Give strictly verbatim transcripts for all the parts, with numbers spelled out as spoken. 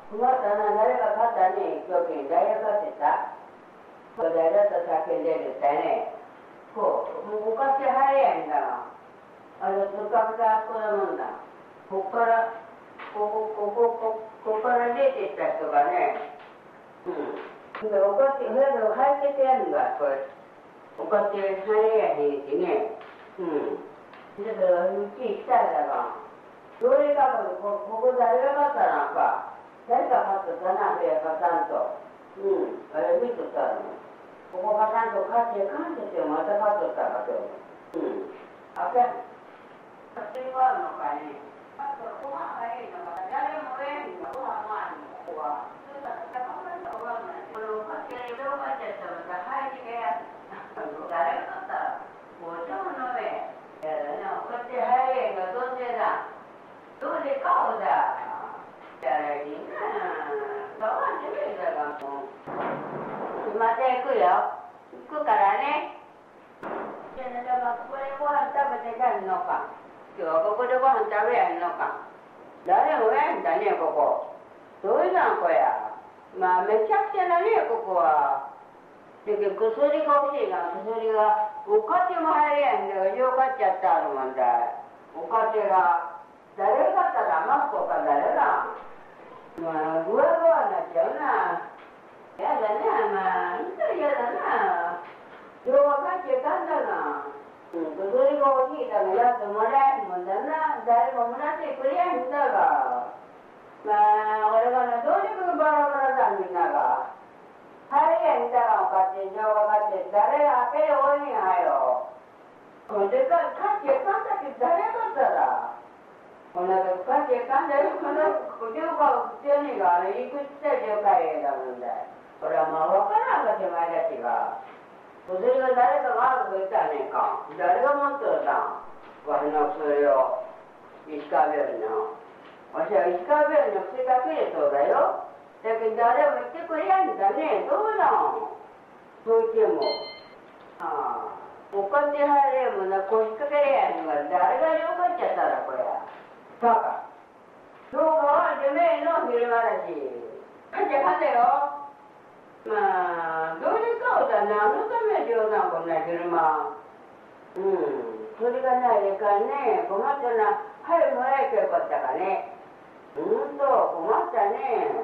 困ったな、誰か買ったね、今日誰が買ってた誰だった叫んでるってね。こう、もうおかし入れやんだな。あれ、つかみがあそこだもんだ。こっから、ここ、ここ、ここ、ここから出てった人がね、うん。で、おかし、部屋で入っててやるんだ、これ。おかし入れやへんしね。うん。だから、うち来たんだが、どれかこ、ここ誰が買ったなんか。誰か買っとったな、部屋買ったんと。うん。あれ見とったの。ここ買ったんと買って、買っててまた買っとったかと。うん。あかん。それはあるのかね。あと、ご飯がいいのか、誰もええんだ、ご飯もあるの、ここは。それから、あんまりご飯ない。これを買って、色がちゃったら、入りがやる。誰が買ったら、もうちょうのめ。いやだな、こっち入れんがどうせだ。どうせ顔だ。やらいいな。買わんでもいいだが、もう。また行くよ。行くからね。じゃあ、だからここでご飯食べて帰るのか。今日はここでご飯食べやんのか。誰もやんだね、ここ。どういうなんこや。まあ、めちゃくちゃだね、ここは。だけど、薬が欲しいな、薬が。おかても入れやんだよ。よう買っちゃってあるもんだ。おかてが。誰が買ったら、マスコか誰だ。まあ、ぐわぐわになっちゃうな。やだな、まあ、本当にやだな。よう分かっちゃいかんだな。うん、薬が欲しいだが、やつもらえんもんだな。誰ももらってくれやんだが。まあ、俺がな、どうにかバラバラだ、みんなが。入れやんだが、おかって、よう分かって、誰が開けれおいんやよ。これでか、買っちゃいかんだって誰が買ったら。こんなとこ買っちゃいかんだよ。この、両家普通にが、あれ、いくつで両家だもんだよ。これはまあ、分からんか、手前たちが。それが誰かが悪く言ったらねえか。誰が持っとったんわしの薬を。石川病院の。わしは石川病院の薬が切れそうだよ。だけど誰も言ってくれやんだね。どうだんそう言っても。ああ。お金入れもな、腰掛けれやんのが誰が了解っちゃったらこれや。バカ。どうかはでめえの昼間だし。かんちゃかんだよ。まあ、どういう顔だ、何のために冗談こんな昼間。うん、それがないでかね、困ったな、早くもらえてよかったかね。うんと、困ったね。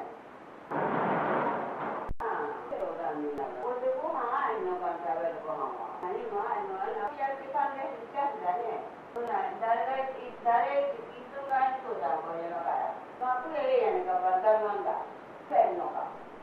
ああ、冗談みんなが。これでご飯あるのか、食べるご飯は。何もあるのは、やって考えてきたんだね。そんな、誰が、誰、いつがいそうだ、これだから。まあ、食ええやんか、簡単なんだ。食えんのか。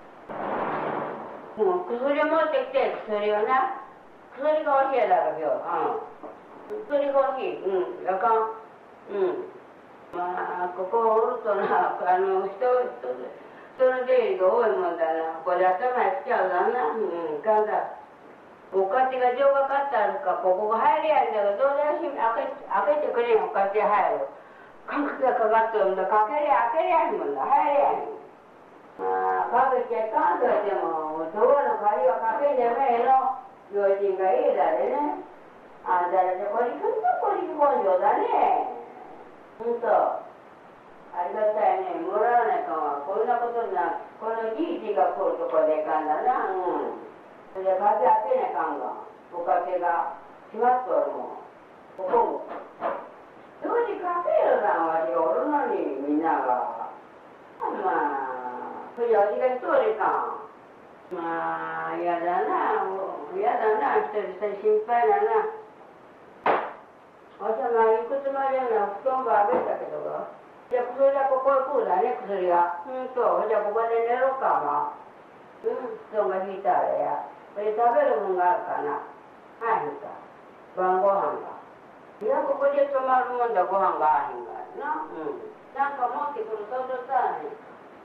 もう薬持ってきて、薬をな。薬が欲しいだろ、今日。うん。薬が欲しい。うん。あかん。うん。まあ、ここおるとな、あの、人、人、人の出入りが多いもんだな。これ頭につきゃうだな。うん、かんだ。おかしが情がかってあるか、ここが入れやんだけど、どうだし、開け、開けてくれん、おかし入る。かくがかかってるんだ。かけりゃ、開けりゃんもんだ。入れやん。まあ、かけちゃいかんと言っても、ドアの鍵はかけんでめえの。両親がいいだでね。あんたらでこりくんとこり根性だね。ほんと。ありがたいね。もらわないかんわ。こんなことな、このじいじが来るとこでいかんだな。うん。それで風開けないかんが。おかけが閉まっとるもん。ここも。どうにかけるな、わしがおるのに、みんなが。まあ、それわしが一人かん。まあ、嫌だな、嫌だな、一人一人心配だな。わしはまあ、いくつまでも布団があげたけど、じゃあ、それじゃここへ来るだね、薬が。うんと、じゃあここで寝ろうか、まあ。うん、布団が引いたらや。それ食べるもんがあるかな。はい、んか。晩ご飯が。いや、ここで泊まるもんだ、ご飯があるんがな。うん。なんか持ってくるととさ、ね。